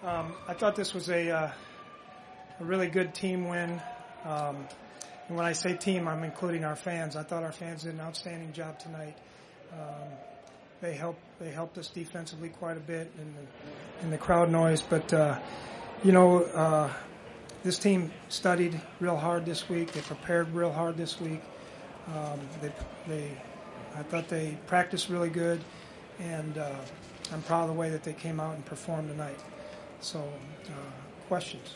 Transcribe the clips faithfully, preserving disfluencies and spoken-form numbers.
Um, I thought this was a, uh, a really good team win. Um, and when I say team, I'm including our fans. I thought our fans did an outstanding job tonight. Um, they helped they helped us defensively quite a bit in the, in the crowd noise. But, uh, you know, uh, this team studied real hard this week. They prepared real hard this week. Um, they, they, I thought they practiced really good. And uh, I'm proud of the way that they came out and performed tonight. So, uh, questions?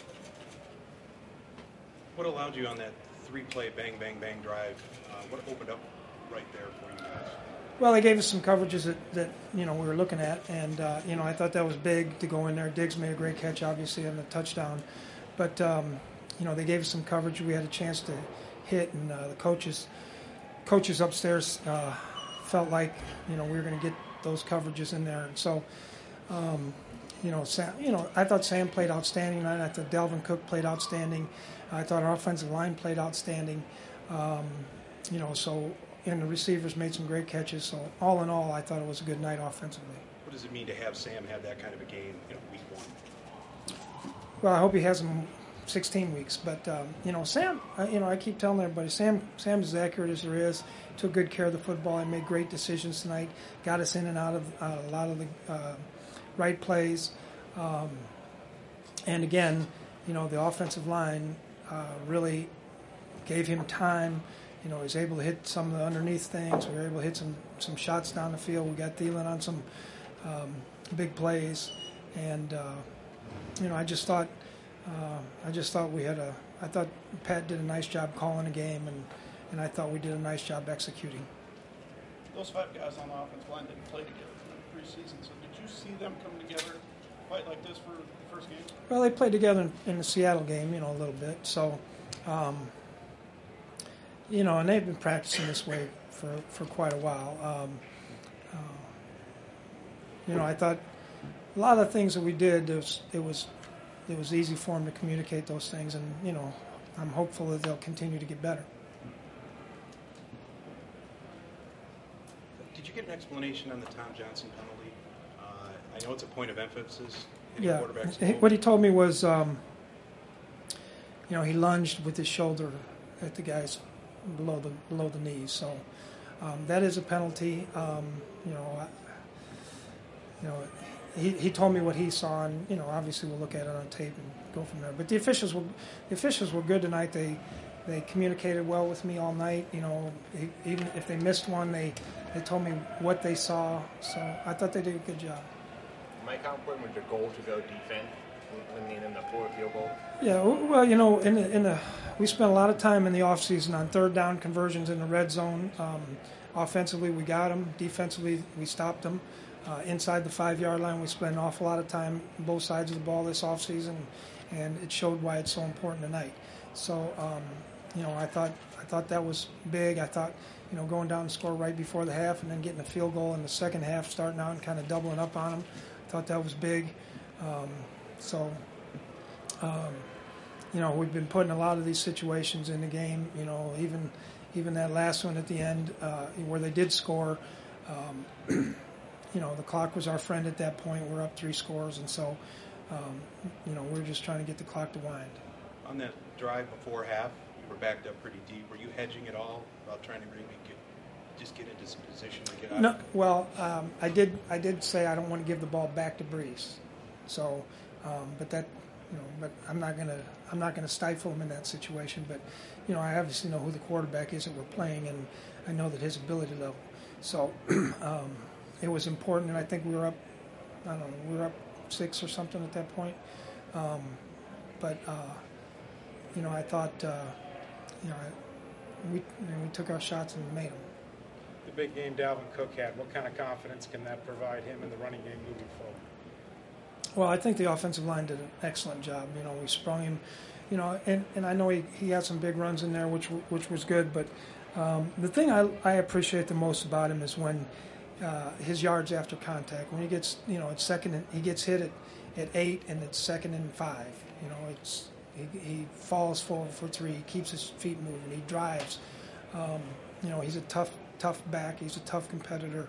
What allowed you on that three-play bang, bang, bang drive? Uh, what opened up right there for you guys? Well, they gave us some coverages that, that you know, we were looking at, and uh, you know, I thought that was big to go in there. Diggs made a great catch, obviously, on the touchdown, but um, you know, they gave us some coverage. We had a chance to hit, and uh, the coaches, coaches upstairs uh, felt like you know we were going to get those coverages in there, and so. Um, You know, Sam, you know, I thought Sam played outstanding tonight. I thought Dalvin Cook played outstanding. I thought our offensive line played outstanding. Um, you know, so and the receivers made some great catches. So all in all, I thought it was a good night offensively. What does it mean to have Sam have that kind of a game in week one? Well, I hope he has them sixteen weeks. But um, you know, Sam, uh, you know, I keep telling everybody, Sam, Sam's as accurate as there is. Took good care of the football. He made great decisions tonight. Got us in and out of uh, a lot of the. Uh, right plays, um, and again, you know, the offensive line uh, really gave him time. You know, he was able to hit some of the underneath things. We were able to hit some, some shots down the field. We got Thielen on some um, big plays, and uh, you know, I just thought, uh, I just thought we had a. I thought Pat did a nice job calling the game, and, and I thought we did a nice job executing. Those five guys on the offensive line didn't play together in the preseason, so did you see them come together, fight like this for the first game? Well, they played together in, in the Seattle game, you know, a little bit. So, um, you know, and they've been practicing this way for, for quite a while. Um, uh, you know, I thought a lot of the things that we did, it was, it was it was easy for them to communicate those things, and you know, I'm hopeful that they'll continue to get better. Did you get an explanation on the Tom Johnson penalty? Uh, I know it's a point of emphasis in Yeah, quarterbacks. He- what he told me was, um, you know, he lunged with his shoulder at the guys below the below the knees. So um, that is a penalty. Um, you know, I, you know, he he told me what he saw, and you know, obviously we'll look at it on tape and go from there. But the officials were the officials were good tonight. They they communicated well with me all night. You know, he, even if they missed one, they they told me what they saw. So I thought they did a good job. Mike, how important was your goal to go defend, limiting in the four field goal? Yeah, well, you know, in the, in the we spent a lot of time in the offseason on third down conversions in the red zone. Um, offensively, we got them. Defensively, we stopped them. Uh, inside the five-yard line, we spent an awful lot of time on both sides of the ball this offseason, and it showed why it's so important tonight. So, um, you know, I thought I thought that was big. I thought, you know, going down and score right before the half and then getting a field goal in the second half, starting out and kind of doubling up on them, I thought that was big. Um, so, um, you know, we've been put in a lot of these situations in the game. You know, even even that last one at the end uh, where they did score. Um, you know, the clock was our friend at that point. We're up three scores, and so, um, you know, we're just trying to get the clock to wind. On that drive before half, you were backed up pretty deep. Were you hedging at all about trying to maybe get, just get into some position to get out? No, of it? well, um, I did. I did say I don't want to give the ball back to Brees. So, um, but that, you know, but I'm not gonna. I'm not gonna stifle him in that situation. But, you know, I obviously know who the quarterback is that we're playing, and I know that his ability level. So, um, it was important, and I think we were up. I don't know. We were up six or something at that point. Um, but, uh, you know, I thought, uh, you know, I, we you know, we took our shots and made them. The big game Dalvin Cook had, what kind of confidence can that provide him in the running game moving forward? Well, I think the offensive line did an excellent job. You know, we sprung him, you know, and, and I know he, he had some big runs in there, which which was good. But um, the thing I, I appreciate the most about him is when uh, his yards after contact. When he gets, you know, it's second, and, he gets hit at, at eight, and it's second and five. You know, it's he, he falls forward for three. He keeps his feet moving. He drives. Um, you know, he's a tough tough back. He's a tough competitor.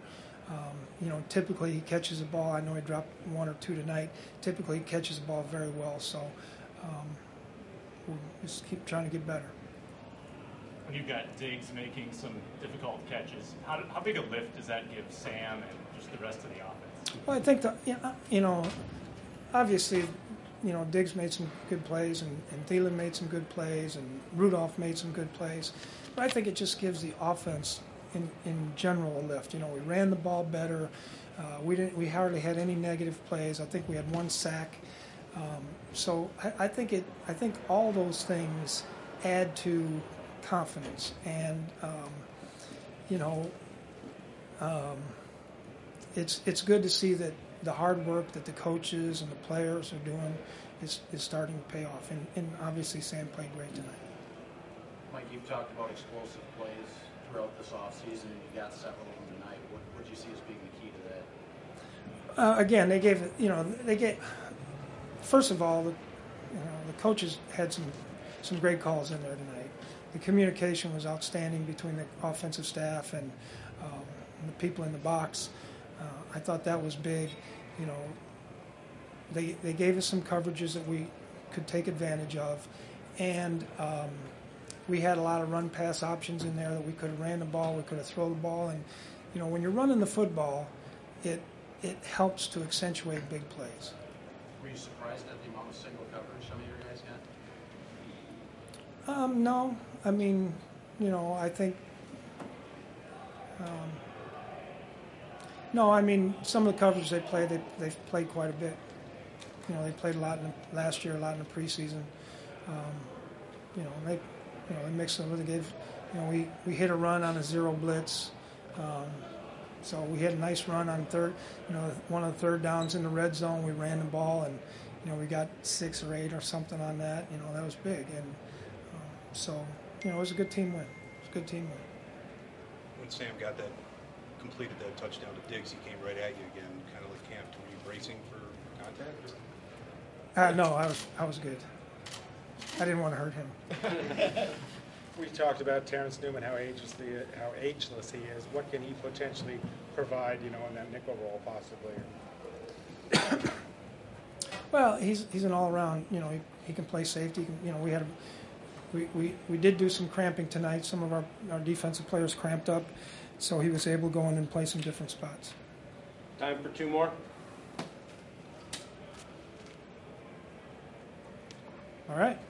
Um, you know, typically he catches the ball. I know he dropped one or two tonight. Typically he catches the ball very well. So um, we'll just keep trying to get better. When you've got Diggs making some difficult catches, how, how big a lift does that give Sam and just the rest of the offense? Well, I think the, you know, obviously, you know, Diggs made some good plays, and, and Thielen made some good plays, and Rudolph made some good plays. But I think it just gives the offense in, in general a lift. You know, we ran the ball better. Uh, we didn't. We hardly had any negative plays. I think we had one sack. Um, so I, I think it. I think all those things add to confidence, and um, you know, um, it's it's good to see that the hard work that the coaches and the players are doing is, is starting to pay off. And, and obviously Sam played great tonight. Mike, you've talked about explosive plays throughout this offseason, and you got several of them tonight. What what do you see as being the key to that? Uh, again, they gave it, you know, they gave, first of all, the, you know, the coaches had some, some great calls in there tonight. The communication was outstanding between the offensive staff and, um, and the people in the box. Uh, I thought that was big. You know, they they gave us some coverages that we could take advantage of, and um, we had a lot of run pass options in there that we could have ran the ball, we could have thrown the ball, and you know when you're running the football, it it helps to accentuate big plays. Were you surprised at the amount of single coverage some of your guys got? Um, no, I mean, you know, I think. Um, No, I mean, some of the coverage they play, they, they've played quite a bit. You know, they played a lot in the, last year, a lot in the preseason. Um, you know, they, you know, they mixed it with. They gave, you know, we, we hit a run on a zero blitz. Um, so we had a nice run on third, you know, one of the third downs in the red zone. We ran the ball, and you know, we got six or eight or something on that. You know, that was big, and um, so you know, it was a good team win. It was a good team win. When Sam got that, completed that touchdown to Diggs, he came right at you again, kind of like Camp. Were you bracing for contact? Uh, no, I was I was good. I didn't want to hurt him. We talked about Terrence Newman, how ageless, the, how ageless he is. What can he potentially provide, you know, in that nickel role possibly? Well, he's he's an all-around. You know, he, he can play safety. He can, you know, we had we, we we did do some cramping tonight. Some of our, our defensive players cramped up, so he was able to go in and play some different spots. Time for two more. All right.